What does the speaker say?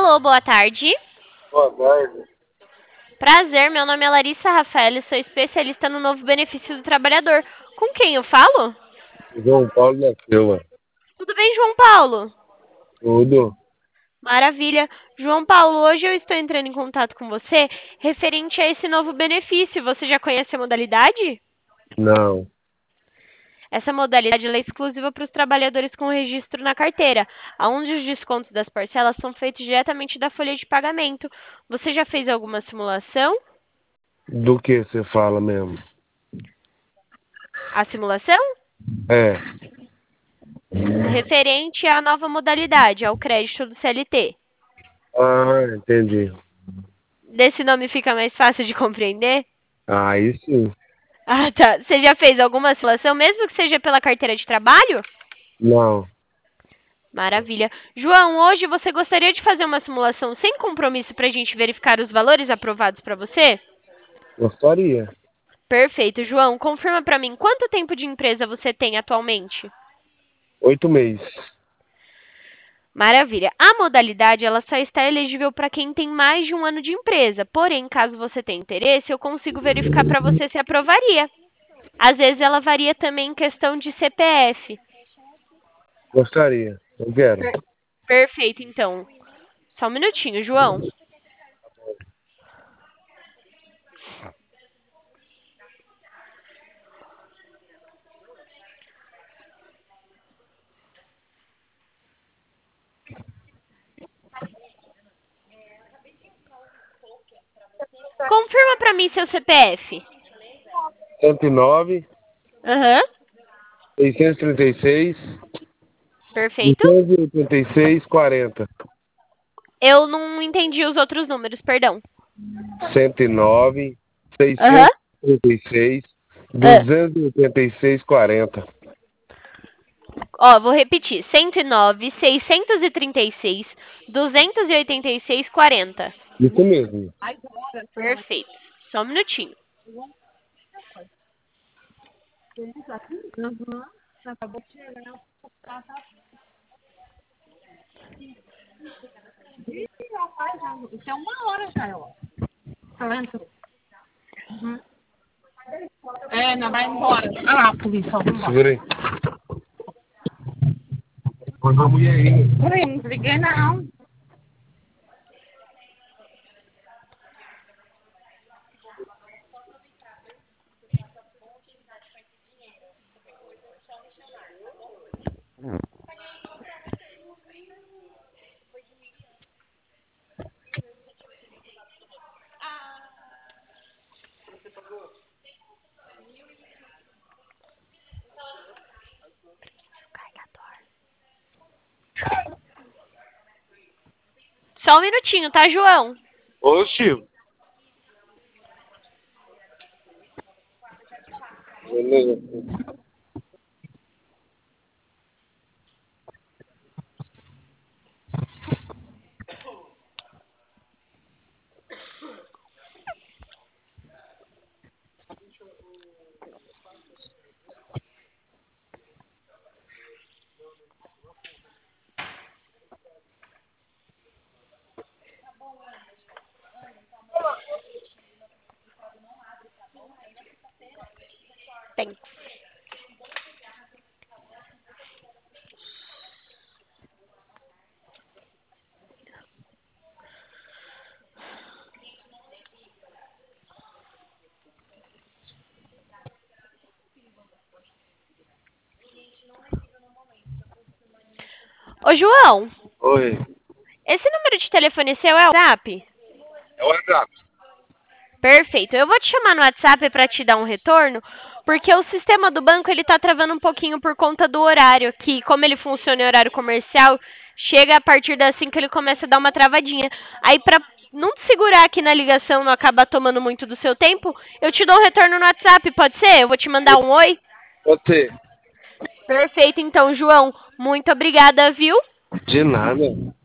Alô, boa tarde. Boa tarde. Prazer, meu nome é Larissa Rafael, sou especialista no novo benefício do trabalhador. Com quem eu falo? João Paulo da Silva. Tudo bem, João Paulo? Tudo? Maravilha. João Paulo, hoje eu estou entrando em contato com você referente a esse novo benefício. Você já conhece a modalidade? Não. Essa modalidade ela é exclusiva para os trabalhadores com registro na carteira, onde os descontos das parcelas são feitos diretamente da folha de pagamento. Você já fez alguma simulação? Do que você fala mesmo? A simulação? É. Referente à nova modalidade, ao crédito do CLT. Ah, entendi. Desse nome fica mais fácil de compreender? Aí sim. Ah, tá. Você já fez alguma simulação, mesmo que seja pela carteira de trabalho? Não. Maravilha. João, hoje você gostaria de fazer uma simulação sem compromisso para a gente verificar os valores aprovados para você? Gostaria. Perfeito. João, confirma para mim quanto tempo de empresa você tem atualmente? 8 meses. Maravilha. A modalidade ela só está elegível para quem tem mais de um ano de empresa. Porém, caso você tenha interesse, eu consigo verificar para você se aprovaria. Às vezes ela varia também em questão de CPF. Gostaria. Eu quero. Perfeito, então. Só um minutinho, João. Confirma para mim seu CPF. 109, Aham. 636, Perfeito. 286, 40. Eu não entendi os outros números, perdão. 109, Aham. 636, Ah. 286, 40. Ó, vou repetir. 109, 636, 286, 40. Isso mesmo. Perfeito. Só um minutinho. Isso é 1 hora já, ó. Silêncio. É, não vai embora. Ah, a polícia, ó, vamos embora. Segura aí. Quando a mulher aí. Peraí, não desliguei não. Só um minutinho, tá, João? Ô, Chico. Beleza. Tem. Ô, João, Oi. esse número de telefone seu é o WhatsApp? É o WhatsApp. Perfeito. Eu vou te chamar no WhatsApp para te dar um retorno, porque o sistema do banco ele tá travando um pouquinho por conta do horário, que como ele funciona em horário comercial, chega a partir das 5 ele começa a dar uma travadinha. Aí para não te segurar aqui na ligação, não acabar tomando muito do seu tempo, eu te dou um retorno no WhatsApp, pode ser? Eu vou te mandar um oi. Você. Perfeito, então, João. Muito obrigada, viu? De nada.